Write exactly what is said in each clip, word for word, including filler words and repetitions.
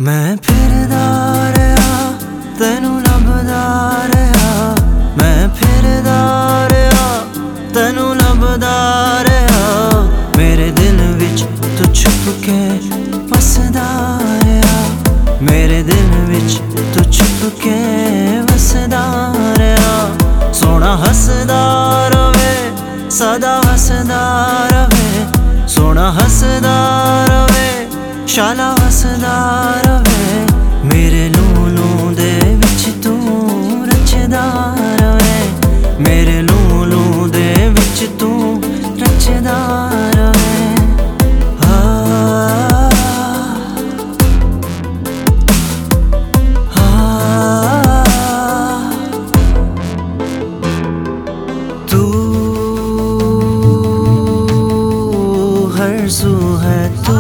मैं फिरदा रहा तेनू लभदा रहा, मैं फिरदा रहा तेनू लभदा रहा। मेरे दिल विच तू छुप के वसदा रहा, मेरे दिल विच तू छुप के वसदा रहा। सोना हसदा रवे सदा हसदा रवे, सोना हसदा रवे शाला हसदा रवे। मेरे लूलू दे विच तू रचदा रवे, मेरे लूलू दे विच तू रचदा रवे। हाँ हाँ तू हर सू है तू,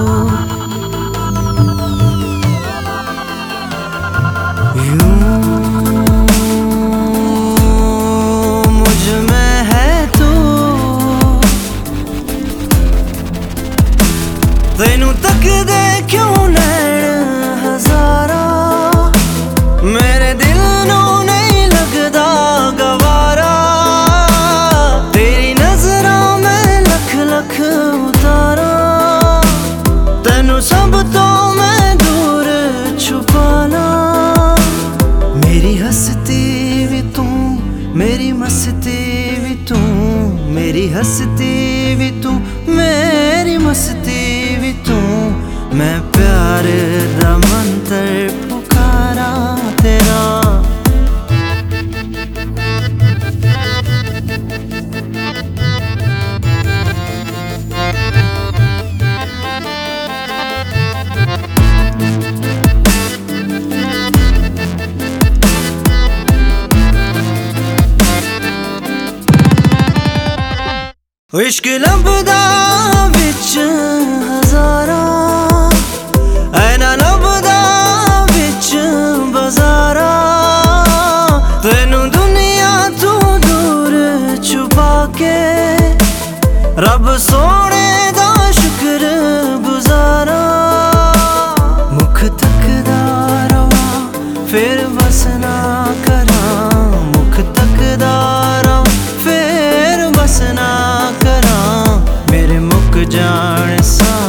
तेनू तकदे क्यों नैन हजारा, मेरे दिल नू नहीं लगदा गवारा। तेरी नजरां मैं लख लख उतारा, तेनू सब तो मैं दूर छुपाना। मेरी हस्ती भी तू, मेरी मस्ती भी तू, मेरी हस्ती भी तू, मेरी मस्ती भी तू। मैं प्यार दा मंत्र पुकारा तेरा। इश्क लभदा विच हजारा, ऐना लभदा विच बजारा। तेनू दुनिया तू दूर छुपा के रब सोने दा शुक्र गुजारा। मुख तकदा रवा फिर बस ना करा, मुख तकदा रवा फिर बस ना करा। मेरे मुक जान सा